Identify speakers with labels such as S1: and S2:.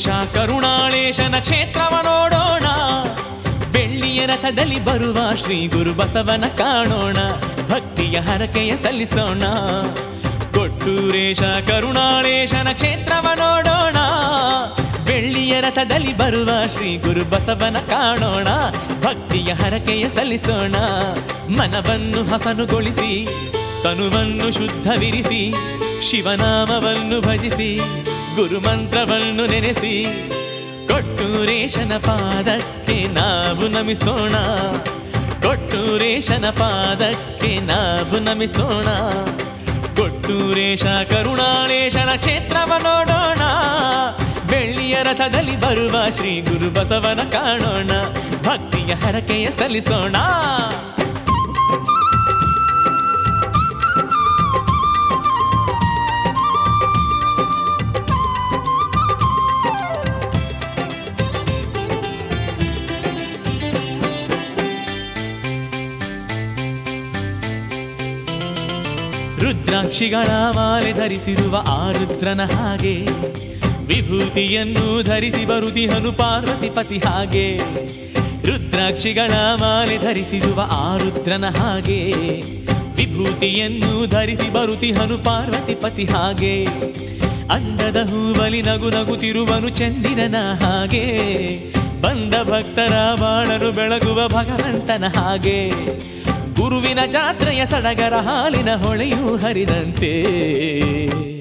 S1: ಕೊಟ್ಟೂರೇಶ ಕರುಣಾಳೇಶನ ಕ್ಷೇತ್ರವ ನೋಡೋಣ, ಬೆಳ್ಳಿಯ ರಥದಲ್ಲಿ ಬರುವ ಶ್ರೀ ಗುರು ಬಸವನ ಕಾಣೋಣ, ಭಕ್ತಿಯ ಹರಕೆಯ ಸಲ್ಲಿಸೋಣ. ಕೊಟ್ಟೂರೇಶ ಕರುಣಾಳೇಶನ ಕ್ಷೇತ್ರವ ನೋಡೋಣ, ಬೆಳ್ಳಿಯ ರಥದಲ್ಲಿ ಬರುವ ಶ್ರೀ ಗುರು ಬಸವನ ಕಾಣೋಣ, ಭಕ್ತಿಯ ಹರಕೆಯ ಸಲ್ಲಿಸೋಣ. ಮನವನ್ನು ಹಸನುಗೊಳಿಸಿ ತನುವನ್ನು ಶುದ್ಧವಿರಿಸಿ, ಶಿವನಾಮವನ್ನು ಭಜಿಸಿ ಗುರುಮಂತ್ರವನ್ನು ನೆನೆಸಿ, ಕೊಟ್ಟೂರೇಶನ ಪಾದಕ್ಕೆ ನಾವು ನಮಿಸೋಣ, ಕೊಟ್ಟೂರೇಶನ ಪಾದಕ್ಕೆ ನಾವು ನಮಿಸೋಣ. ಕೊಟ್ಟೂರೇಶ ಕರುಣಾಳೇಶನ ಕ್ಷೇತ್ರವ ನೋಡೋಣ, ಬೆಳ್ಳಿಯ ರಥದಲ್ಲಿ ಬರುವ ಶ್ರೀ ಗುರು ಬಸವನ ಕಾಣೋಣ, ಭಕ್ತಿಯ ಹರಕೆಯ ಸಲ್ಲಿಸೋಣ. ರುದ್ರಾಕ್ಷಿಗಳ ಮಾಲೆ ಧರಿಸಿರುವ ಆ ರುದ್ರನ ಹಾಗೆ, ವಿಭೂತಿಯನ್ನು ಧರಿಸಿ ಬರುದಿಹನು ಪಾರ್ವತಿಪತಿ ಹಾಗೆ. ರುದ್ರಾಕ್ಷಿಗಳ ಮಾಲೆ ಧರಿಸಿರುವ ಆ ರುದ್ರನ ಹಾಗೆ, ವಿಭೂತಿಯನ್ನು ಧರಿಸಿ ಬರುತಿಹನು ಪಾರ್ವತಿಪತಿ ಹಾಗೆ. ಅಂದದ ಹೂವಲಿ ನಗು ನಗುತ್ತಿರುವನು ಚಂದಿರನ ಹಾಗೆ, ಬಂದ ಭಕ್ತರ ಬಾಳನು ಬೆಳಗುವ ಭಗವಂತನ ಹಾಗೆ. ಗುರುವಿನ ಜಾತ್ರೆಯ ಸಡಗರ ಹಾಲಿನ ಹೊಳೆಯೂ ಹರಿದಂತೆ